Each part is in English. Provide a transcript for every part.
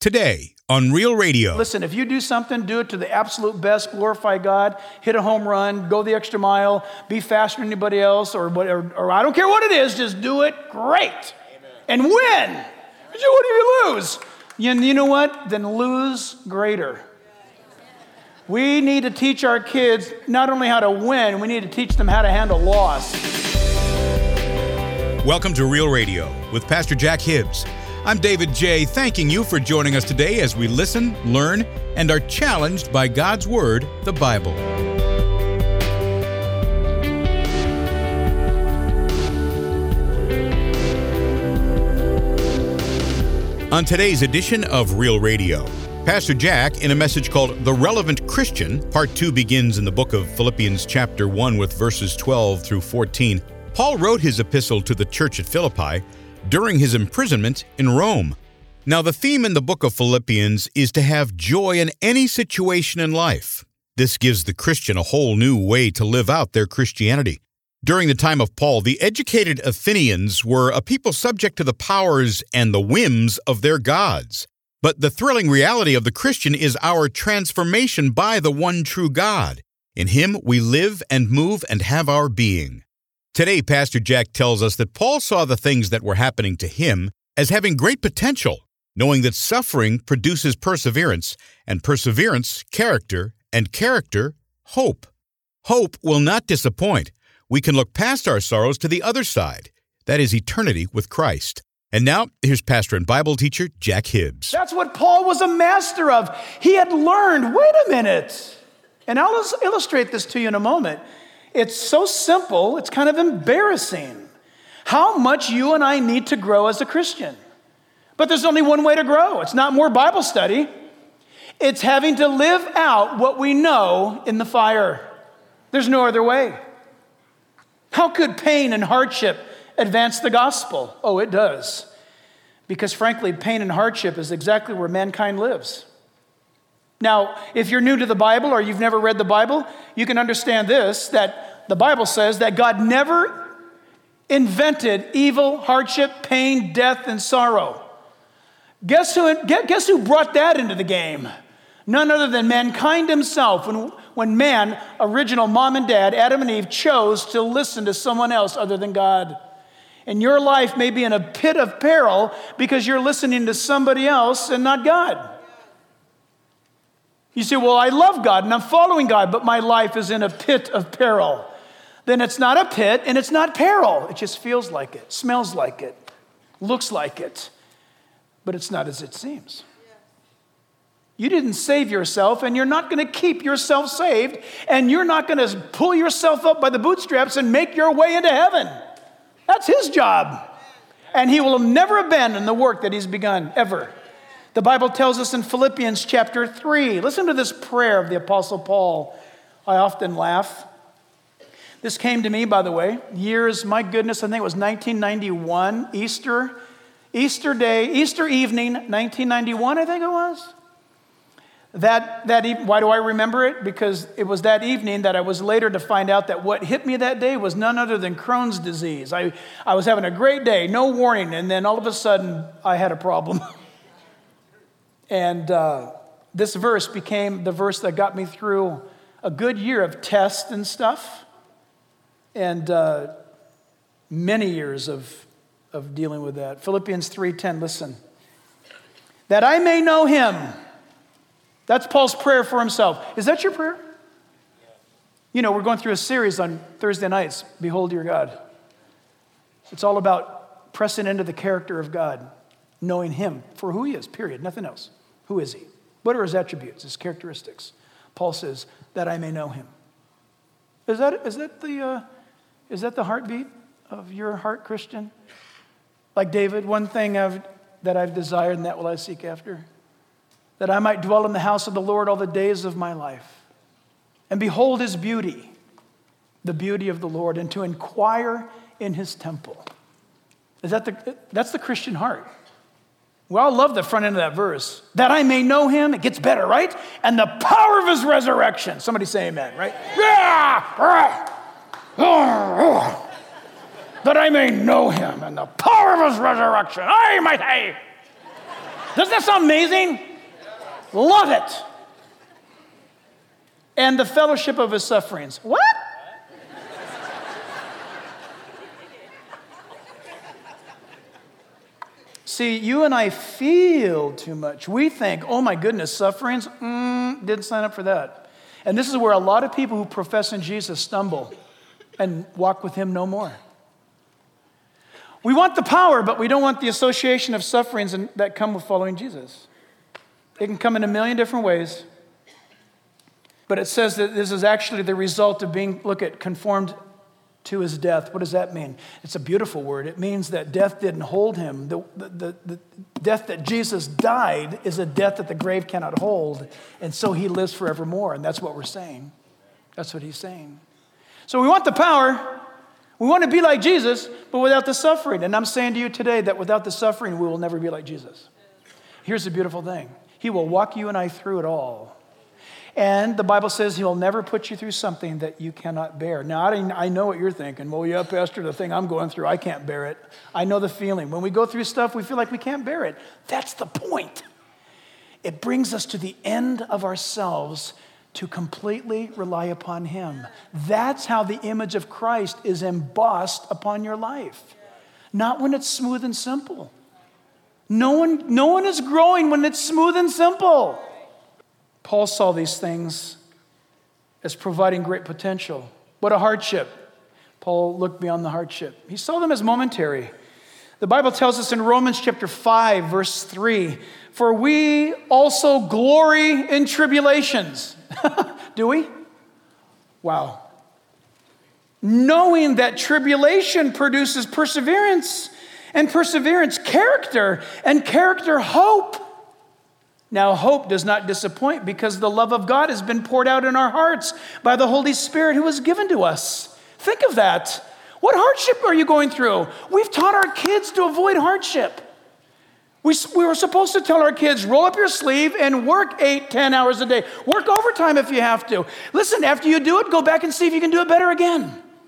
Today on Real Radio. Listen, if you do something, do it to the absolute best, glorify God, hit a home run, go the extra mile, be faster than anybody else, or whatever, or I don't care what it is, just do it great. Amen. And win. What do you lose? You know what? Then lose greater. We need to teach our kids not only how to win, we need to teach them how to handle loss. Welcome to Real Radio with Pastor Jack Hibbs. I'm David J., thanking you for joining us today as we listen, learn, and are challenged by God's Word, the Bible. On today's edition of Real Radio, Pastor Jack, in a message called The Relevant Christian, Part 2 begins in the book of Philippians chapter 1 with verses 12 through 14. Paul wrote his epistle to the church at Philippi during his imprisonment in Rome. Now, the theme in the book of Philippians is to have joy in any situation in life. This gives the Christian a whole new way to live out their Christianity. During the time of Paul, the educated Athenians were a people subject to the powers and the whims of their gods. But the thrilling reality of the Christian is our transformation by the one true God. In Him we live and move and have our being. Today, Pastor Jack tells us that Paul saw the things that were happening to him as having great potential, knowing that suffering produces perseverance, and perseverance, character, and character, hope. Hope will not disappoint. We can look past our sorrows to the other side. That is eternity with Christ. And now, here's pastor and Bible teacher Jack Hibbs. That's what Paul was a master of. He had learned, wait a minute, and I'll illustrate this to you in a moment. It's so simple, it's kind of embarrassing how much you and I need to grow as a Christian. But there's only one way to grow. It's not more Bible study. It's having to live out what we know in the fire. There's no other way. How could pain and hardship advance the gospel? Oh, it does. Because frankly, pain and hardship is exactly where mankind lives. Now, if you're new to the Bible or you've never read the Bible, you can understand this, that the Bible says that God never invented evil, hardship, pain, death, and sorrow. Guess who brought that into the game? None other than mankind himself. When man, original mom and dad, Adam and Eve, chose to listen to someone else other than God. And your life may be in a pit of peril because you're listening to somebody else and not God. You say, well, I love God and I'm following God, but my life is in a pit of peril. Then it's not a pit and it's not peril. It just feels like it, smells like it, looks like it, but it's not as it seems. You didn't save yourself, and you're not going to keep yourself saved, and you're not going to pull yourself up by the bootstraps and make your way into heaven. That's His job. And He will never abandon the work that He's begun, ever. The Bible tells us in Philippians chapter 3, listen to this prayer of the Apostle Paul. I often laugh. This came to me, by the way, years, my goodness, I think it was 1991, Easter Day, Easter evening, 1991, I think it was. Why do I remember it? Because it was that evening that I was later to find out that what hit me that day was none other than Crohn's disease. I was having a great day, no warning, and then all of a sudden I had a problem. And this verse became the verse that got me through a good year of tests and stuff, and many years of dealing with that. Philippians 3:10, listen. That I may know Him. That's Paul's prayer for himself. Is that your prayer? You know, we're going through a series on Thursday nights, Behold Your God. It's all about pressing into the character of God, knowing Him for who He is, period, nothing else. Who is He? What are His attributes, His characteristics? Paul says, that I may know Him. Is that the heartbeat of your heart, Christian? Like David, one thing that I've desired, and that will I seek after, that I might dwell in the house of the Lord all the days of my life, and behold His beauty, the beauty of the Lord, and to inquire in His temple. That's the Christian heart. We all love the front end of that verse. That I may know Him, it gets better, right? And the power of His resurrection. Somebody say amen, right? That I may know Him and the power of His resurrection. I might say. Doesn't that sound amazing? Love it. And the fellowship of his sufferings. What? See, you and I feel too much. We think, oh my goodness, sufferings? Didn't sign up for that. And this is where a lot of people who profess in Jesus stumble and walk with him no more. We want the power, but we don't want the association of sufferings that come with following Jesus. It can come in a million different ways. But it says that this is actually the result of being, conformed to his death. What does that mean? It's a beautiful word. It means that death didn't hold him. The death that Jesus died is a death that the grave cannot hold. And so he lives forevermore. And that's what we're saying. That's what he's saying. So we want the power. We want to be like Jesus, but without the suffering. And I'm saying to you today that without the suffering, we will never be like Jesus. Here's the beautiful thing. He will walk you and I through it all. And the Bible says he'll never put you through something that you cannot bear. Now, I know what you're thinking. Well, yeah, Pastor, the thing I'm going through, I can't bear it. I know the feeling. When we go through stuff, we feel like we can't bear it. That's the point. It brings us to the end of ourselves to completely rely upon him. That's how the image of Christ is embossed upon your life. Not when it's smooth and simple. No one is growing when it's smooth and simple. Paul saw these things as providing great potential. What a hardship. Paul looked beyond the hardship. He saw them as momentary. The Bible tells us in Romans chapter 5, verse 3, for we also glory in tribulations. Do we? Wow. Knowing that tribulation produces perseverance, and perseverance, character, and character, hope. Now, hope does not disappoint because the love of God has been poured out in our hearts by the Holy Spirit who was given to us. Think of that. What hardship are you going through? We've taught our kids to avoid hardship. We were supposed to tell our kids, roll up your sleeve and work 8-10 hours a day. Work overtime if you have to. Listen, after you do it, go back and see if you can do it better again.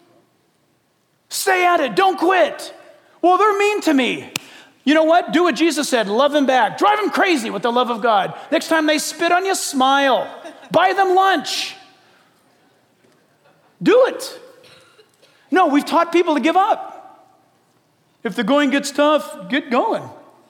Stay at it. Don't quit. Well, they're mean to me. You know what? Do what Jesus said. Love them back. Drive them crazy with the love of God. Next time they spit on you, smile. Buy them lunch. Do it. No, we've taught people to give up. If the going gets tough, get going.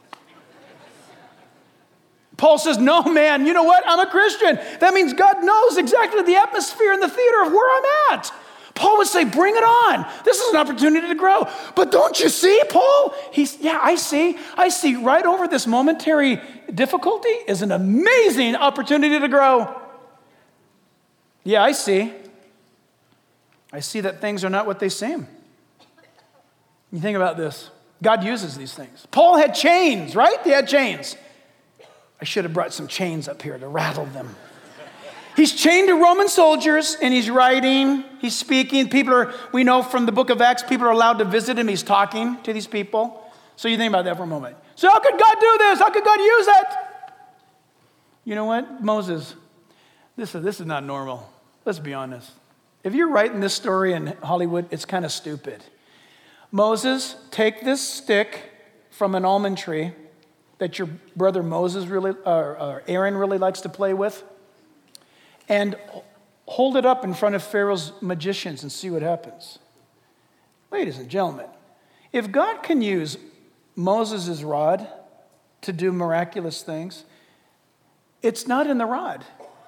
Paul says, no, man, you know what? I'm a Christian. That means God knows exactly the atmosphere and the theater of where I'm at. Paul would say, bring it on. This is an opportunity to grow. But don't you see, Paul? I see. I see right over this momentary difficulty is an amazing opportunity to grow. Yeah, I see. I see that things are not what they seem. You think about this. God uses these things. Paul had chains, right? He had chains. I should have brought some chains up here to rattle them. He's chained to Roman soldiers, and he's writing, he's speaking. We know from the book of Acts, people are allowed to visit him. He's talking to these people. So you think about that for a moment. So how could God do this? How could God use it? You know what? Moses, this is not normal. Let's be honest. If you're writing this story in Hollywood, it's kind of stupid. Moses, take this stick from an almond tree that your brother Aaron really likes to play with, and hold it up in front of Pharaoh's magicians and see what happens. Ladies and gentlemen, if God can use Moses' rod to do miraculous things, it's not in the rod.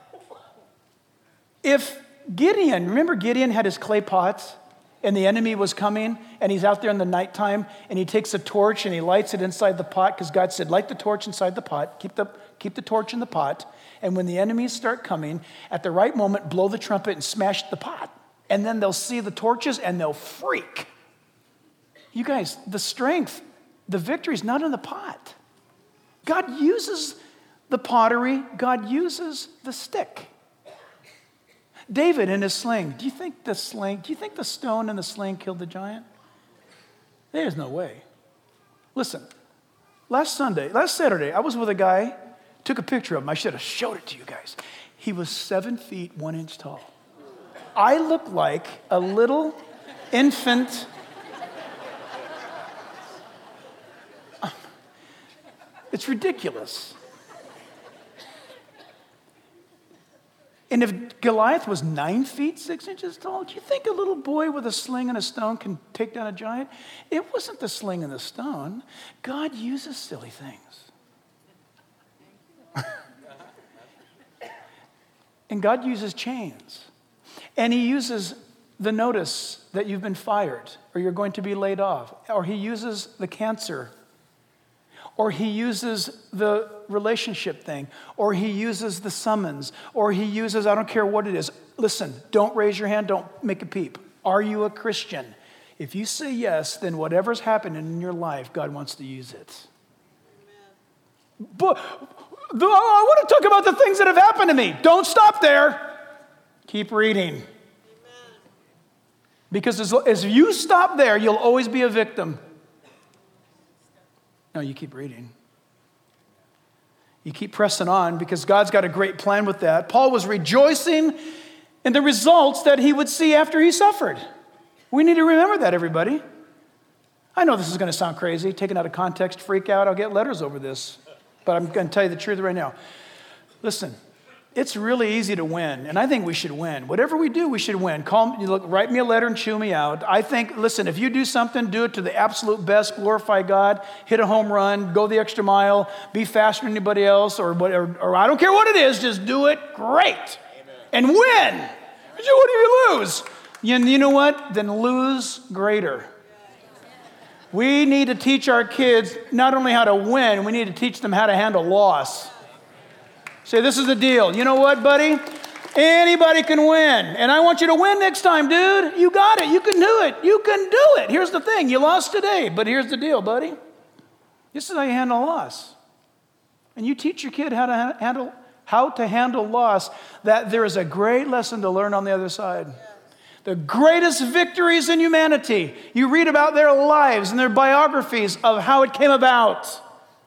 If remember Gideon had his clay pots and the enemy was coming and he's out there in the nighttime and he takes a torch and he lights it inside the pot because God said, light the torch inside the pot, keep the torch in the pot, and when the enemies start coming, at the right moment, blow the trumpet and smash the pot. And then they'll see the torches and they'll freak. You guys, the strength, the victory is not in the pot. God uses the pottery. God uses the stick. David in his sling. Do you think the stone in the sling killed the giant? There's no way. Listen, last Saturday, I was with a guy, took a picture of him. I should have showed it to you guys. He was 7 feet 1 inch tall. I looked like a little infant. It's ridiculous. And if Goliath was 9 feet, 6 inches tall, do you think a little boy with a sling and a stone can take down a giant? It wasn't the sling and the stone. God uses silly things. And God uses chains. And he uses the notice that you've been fired or you're going to be laid off. Or he uses the cancer. Or he uses the relationship thing. Or he uses the summons. Or he uses, I don't care what it is. Listen, don't raise your hand. Don't make a peep. Are you a Christian? If you say yes, then whatever's happening in your life, God wants to use it. Amen. But I want to talk about the things that have happened to me. Don't stop there. Keep reading. Amen. Because as you stop there, you'll always be a victim. No, you keep reading. You keep pressing on because God's got a great plan with that. Paul was rejoicing in the results that he would see after he suffered. We need to remember that, everybody. I know this is going to sound crazy, taken out of context, freak out. I'll get letters over this. But I'm going to tell you the truth right now. Listen, it's really easy to win, and I think we should win. Whatever we do, we should win. Write me a letter and chew me out. I think, listen, if you do something, do it to the absolute best, glorify God, hit a home run, go the extra mile, be faster than anybody else, or I don't care what it is, just do it great. Amen. And win. What do you lose? You know what? Then lose greater. We need to teach our kids not only how to win, we need to teach them how to handle loss. Say, this is the deal. You know what, buddy? Anybody can win. And I want you to win next time, dude. You got it. You can do it. You can do it. Here's the thing. You lost today, but here's the deal, buddy. This is how you handle loss. And you teach your kid how to handle loss, that there is a great lesson to learn on the other side. The greatest victories in humanity. You read about their lives and their biographies of how it came about.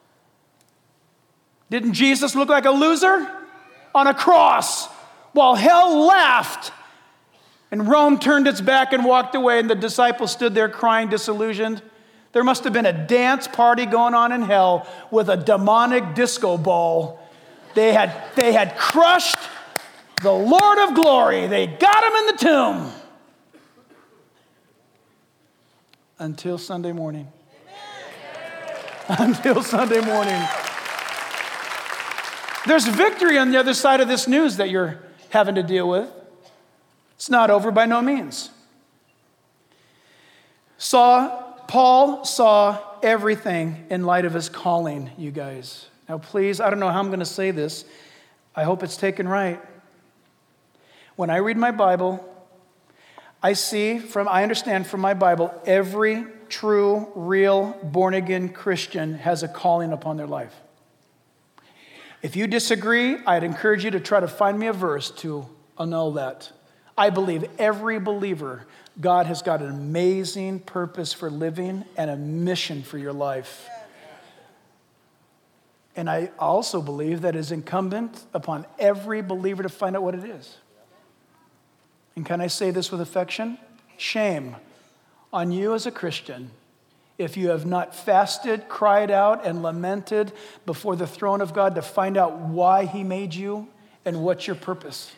Didn't Jesus look like a loser on a cross while hell laughed and Rome turned its back and walked away and the disciples stood there crying, disillusioned? There must have been a dance party going on in hell with a demonic disco ball. They had crushed the Lord of glory. They got him in the tomb. Until Sunday morning. Until Sunday morning. There's victory on the other side of this news that you're having to deal with. It's not over by no means. Paul saw everything in light of his calling, you guys. Now, please, I don't know how I'm going to say this. I hope it's taken right. When I read my Bible, I understand from my Bible, every true, real, born-again Christian has a calling upon their life. If you disagree, I'd encourage you to try to find me a verse to annul that. I believe every believer, God has got an amazing purpose for living and a mission for your life. And I also believe that it's incumbent upon every believer to find out what it is. And can I say this with affection? Shame on you as a Christian if you have not fasted, cried out, and lamented before the throne of God to find out why he made you and what's your purpose.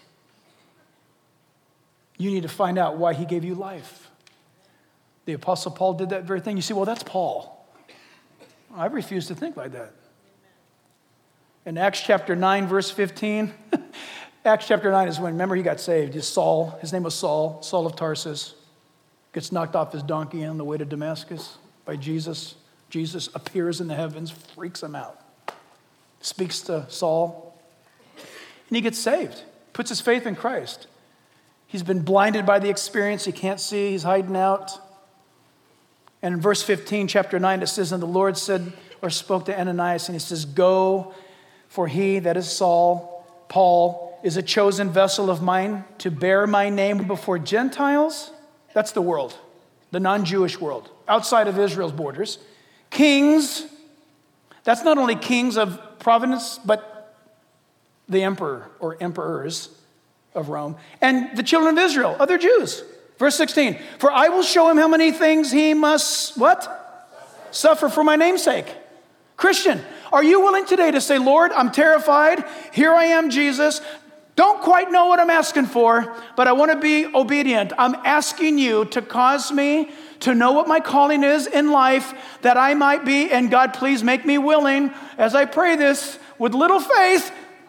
You need to find out why he gave you life. The Apostle Paul did that very thing. You say, well, that's Paul. I refuse to think like that. In Acts chapter 9, verse 15, Acts chapter 9 is when, remember, he got saved. Saul, his name was Saul of Tarsus, gets knocked off his donkey on the way to Damascus by Jesus. Jesus appears in the heavens, freaks him out, speaks to Saul, and he gets saved, puts his faith in Christ. He's been blinded by the experience. He can't see. He's hiding out. And in verse 15, chapter 9, it says, and the Lord said or spoke to Ananias, and he says, go, for he, that is Saul, Paul, is a chosen vessel of mine to bear my name before Gentiles. That's the world, the non-Jewish world, outside of Israel's borders. Kings, that's not only kings of province, but the emperor or emperors of Rome, and the children of Israel, other Jews. Verse 16, for I will show him how many things he must, what? Suffer for my name's sake. Christian, are you willing today to say, Lord, I'm terrified. Here I am, Jesus. Don't quite know what I'm asking for, but I want to be obedient. I'm asking you to cause me to know what my calling is in life, that I might be, and God, please make me willing, as I pray this with little faith,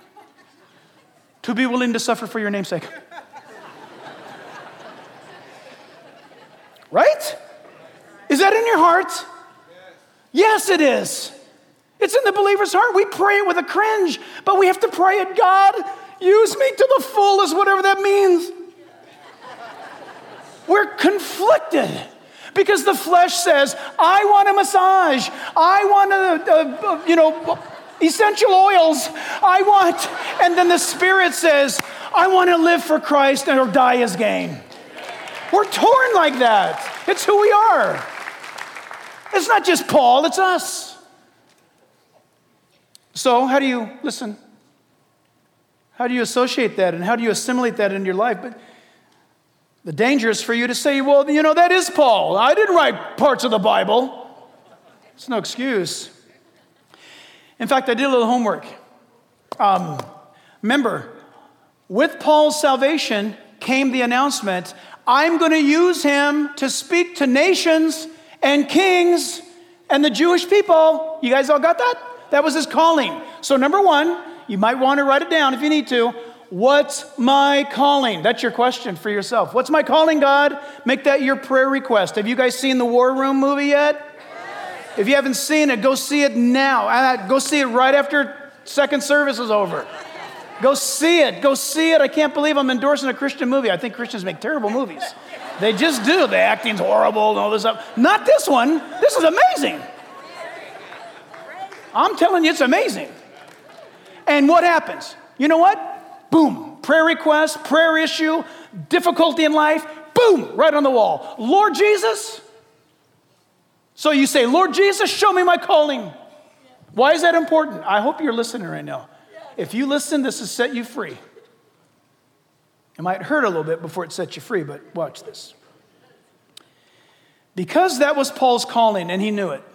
to be willing to suffer for your name's sake. Right? Is that in your heart? Yes, it is. It's in the believer's heart. We pray it with a cringe, but we have to pray it, God, use me to the fullest, whatever that means. We're conflicted because the flesh says, I want a massage. I want essential oils. And then the Spirit says, I want to live for Christ or die as gain. We're torn like that. It's who we are. It's not just Paul, it's us. So how do you associate that and how do you assimilate that into your life? But the danger is for you to say, well, that is Paul. I didn't write parts of the Bible. It's no excuse. In fact, I did a little homework. Remember, with Paul's salvation came the announcement, I'm going to use him to speak to nations and kings and the Jewish people. You guys all got that? That was his calling. So number one, you might want to write it down if you need to. What's my calling? That's your question for yourself. What's my calling, God? Make that your prayer request. Have you guys seen the War Room movie yet? Yes. If you haven't seen it, go see it now. Go see it right after second service is over. Go see it. Go see it. I can't believe I'm endorsing a Christian movie. I think Christians make terrible movies. They just do. The acting's horrible and all this stuff. Not this one. This is amazing. I'm telling you, it's amazing. And what happens? You know what? Boom. Prayer request, prayer issue, difficulty in life. Boom. Right on the wall. Lord Jesus. So you say, Lord Jesus, show me my calling. Why is that important? I hope you're listening right now. If you listen, this will set you free. It might hurt a little bit before it sets you free, but watch this. Because that was Paul's calling and he knew it,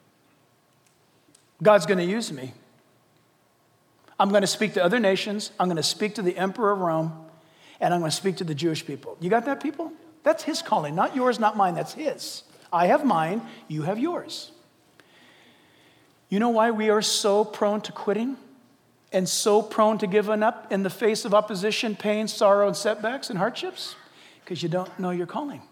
God's going to use me. I'm going to speak to other nations. I'm going to speak to the emperor of Rome, and I'm going to speak to the Jewish people. You got that, people? That's his calling, not yours, not mine. That's his. I have mine. You have yours. You know why we are so prone to quitting and so prone to giving up in the face of opposition, pain, sorrow, and setbacks and hardships? Because you don't know your calling.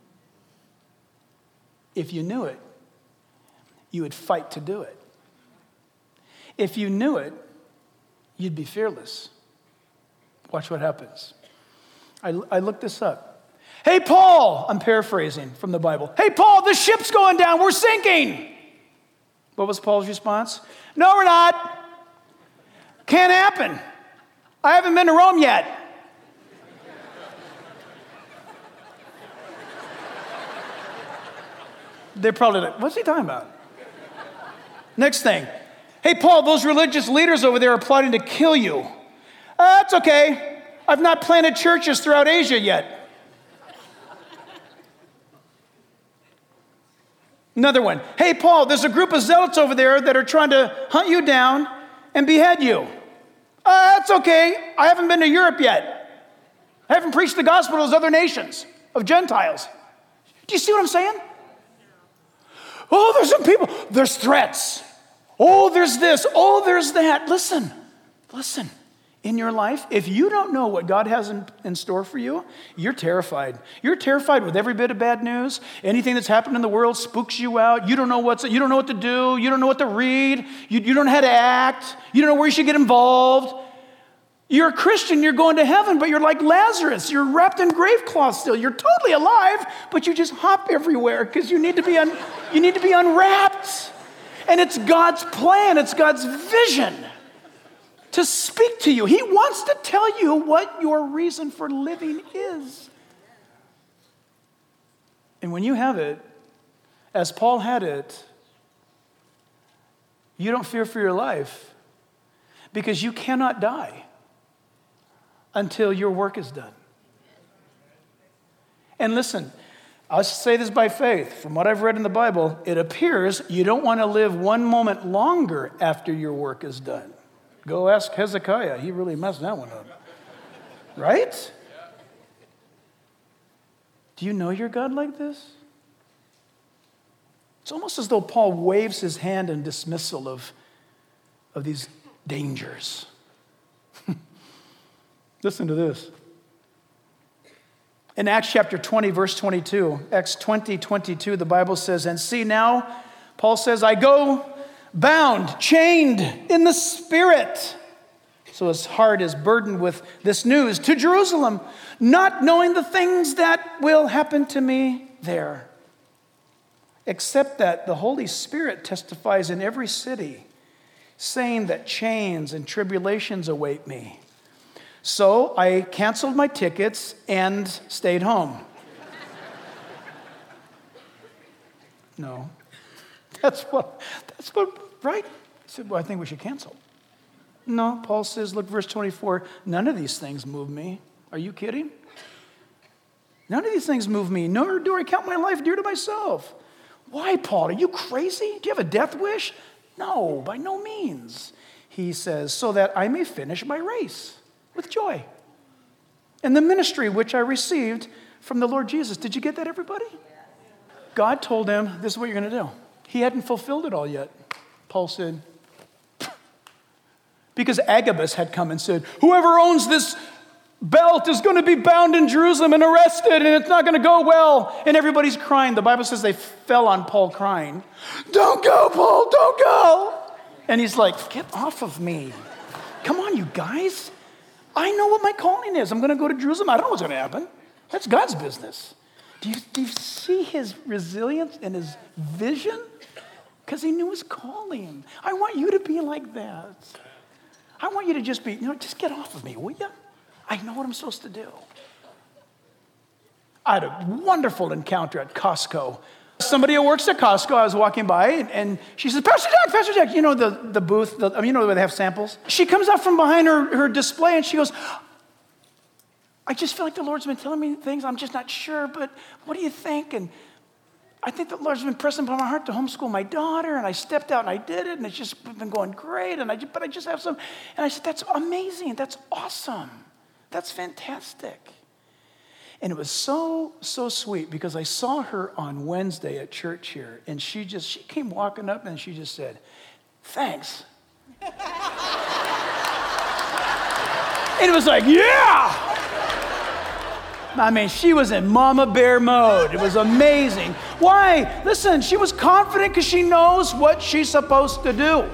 If you knew it, you would fight to do it. If you knew it, you'd be fearless. Watch what happens. I looked this up. Hey, Paul, I'm paraphrasing from the Bible. Hey, Paul, the ship's going down. We're sinking. What was Paul's response? No, we're not. Can't happen. I haven't been to Rome yet. They're probably like, what's he talking about? Next thing. Hey, Paul, those religious leaders over there are plotting to kill you. That's okay. I've not planted churches throughout Asia yet. Another one. Hey, Paul, there's a group of zealots over there that are trying to hunt you down and behead you. That's okay. I haven't been to Europe yet. I haven't preached the gospel to those other nations of Gentiles. Do you see what I'm saying? Oh, there's some people. There's threats. Oh, there's this. Oh, there's that. Listen. In your life, if you don't know what God has in store for you, you're terrified. You're terrified with every bit of bad news. Anything that's happened in the world spooks you out. You don't know what to do. You don't know what to read. You don't know how to act. You don't know where you should get involved. You're a Christian. You're going to heaven, but you're like Lazarus. You're wrapped in grave cloth still. You're totally alive, but you just hop everywhere because you need to be unwrapped. And it's God's plan. It's God's vision to speak to you. He wants to tell you what your reason for living is. And when you have it, as Paul had it, you don't fear for your life because you cannot die until your work is done. And listen, I'll say this by faith. From what I've read in the Bible, it appears you don't want to live one moment longer after your work is done. Go ask Hezekiah. He really messed that one up. Right? Do you know your God like this? It's almost as though Paul waves his hand in dismissal of these dangers. Listen to this. In Acts chapter 20, verse 22, Acts 20, 22, the Bible says, and see now, Paul says, I go bound, chained in the Spirit. So his heart is burdened with this news to Jerusalem, not knowing the things that will happen to me there. Except that the Holy Spirit testifies in every city, saying that chains and tribulations await me. So I canceled my tickets and stayed home. No. That's what, right? He said, well, I think we should cancel. No, Paul says, look, verse 24, none of these things move me. Are you kidding? None of these things move me, nor do I count my life dear to myself. Why, Paul? Are you crazy? Do you have a death wish? No, by no means. He says, so that I may finish my race with joy. And the ministry which I received from the Lord Jesus. Did you get that, everybody? God told him, this is what you're going to do. He hadn't fulfilled it all yet. Paul said, because Agabus had come and said, whoever owns this belt is going to be bound in Jerusalem and arrested, and it's not going to go well. And everybody's crying. The Bible says they fell on Paul crying. Don't go, Paul, don't go. And he's like, get off of me. Come on, you guys. I know what my calling is. I'm going to go to Jerusalem. I don't know what's going to happen. That's God's business. Do you see his resilience and his vision? Because he knew his calling. I want you to be like that. I want you to just be, just get off of me, will you? I know what I'm supposed to do. I had a wonderful encounter at Costco. Somebody who works at Costco, I was walking by, and she says, Pastor Jack, you know the booth, you know where they have samples? She comes out from behind her display, and she goes, I just feel like the Lord's been telling me things. I'm just not sure, but what do you think? And I think the Lord's been pressing upon my heart to homeschool my daughter, and I stepped out and I did it, and it's just been going great, but I just have some. And I said, that's amazing. That's awesome. That's fantastic. And it was so sweet because I saw her on Wednesday at church here, and she came walking up and she just said, thanks. And it was like, yeah! I mean, she was in mama bear mode. It was amazing. Why? Listen, she was confident because she knows what she's supposed to do.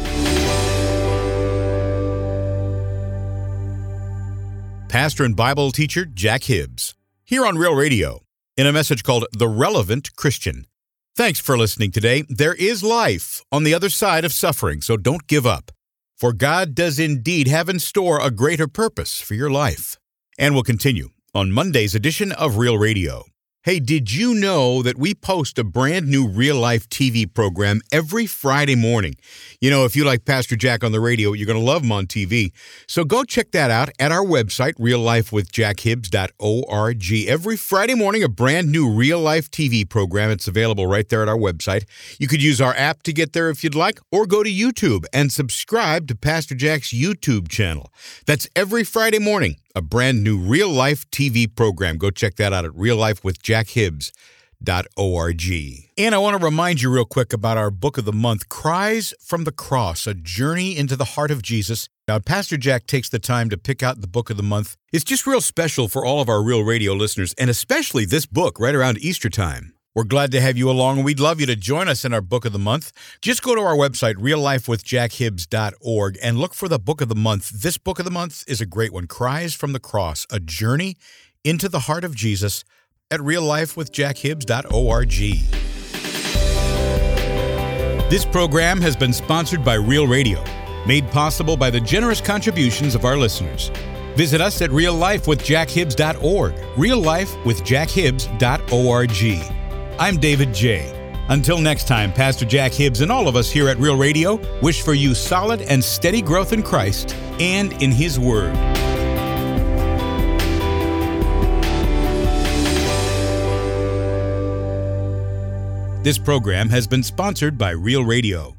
Pastor and Bible teacher Jack Hibbs, here on Real Radio, in a message called The Relevant Christian. Thanks for listening today. There is life on the other side of suffering, so don't give up. For God does indeed have in store a greater purpose for your life. And we'll continue on Monday's edition of Real Radio. Hey, did you know that we post a brand new Real Life TV program every Friday morning? You know, if you like Pastor Jack on the radio, you're going to love him on TV. So go check that out at our website, reallifewithjackhibbs.org. Every Friday morning, a brand new Real Life TV program. It's available right there at our website. You could use our app to get there if you'd like, or go to YouTube and subscribe to Pastor Jack's YouTube channel. That's every Friday morning. A brand new Real Life TV program. Go check that out at reallifewithjackhibbs.org. And I want to remind you real quick about our book of the month, Cries from the Cross, A Journey into the Heart of Jesus. Now, Pastor Jack takes the time to pick out the book of the month. It's just real special for all of our Real Radio listeners, and especially this book right around Easter time. We're glad to have you along, and we'd love you to join us in our book of the month. Just go to our website, reallifewithjackhibbs.org, and look for the book of the month. This book of the month is a great one, Cries from the Cross, A Journey into the Heart of Jesus, at reallifewithjackhibbs.org. This program has been sponsored by Real Radio, made possible by the generous contributions of our listeners. Visit us at reallifewithjackhibbs.org, reallifewithjackhibbs.org. I'm David J. Until next time, Pastor Jack Hibbs and all of us here at Real Radio wish for you solid and steady growth in Christ and in His Word. This program has been sponsored by Real Radio.